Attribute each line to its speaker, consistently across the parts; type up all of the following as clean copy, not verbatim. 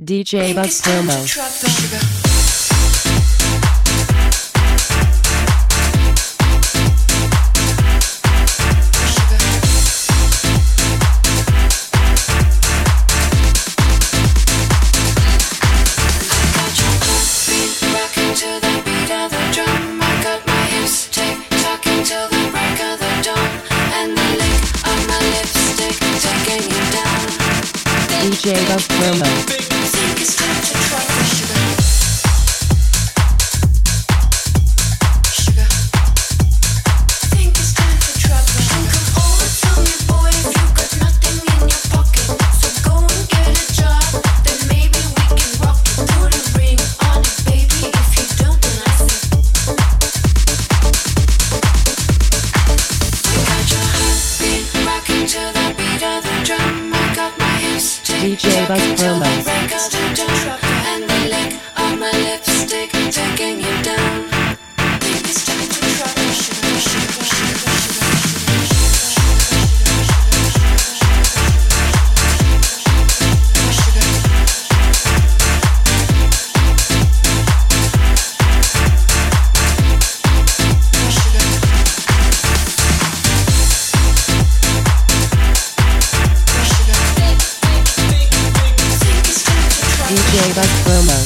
Speaker 1: DJ Buzz Promo. DJ Buzz Promo. DJ Buzz Promo. And the lick of my lipstick taking you down. Think it's time to drop the sugar, sugar, sugar, DJ Buzz Promo.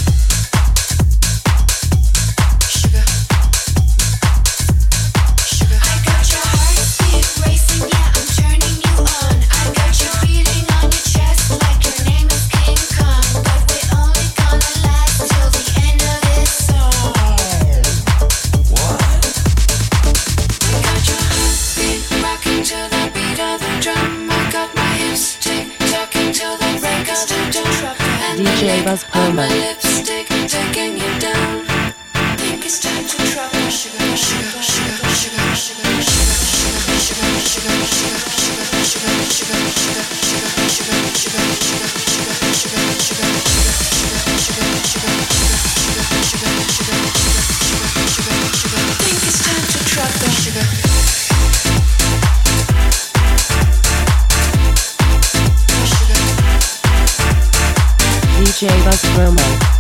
Speaker 1: DJ Buzz Promo. Lipstick taking you down. Think it's time to drop the sugar, sugar, sugar, sugar, sugar, think it's time to drop the sugar. DJ Buzz Promo.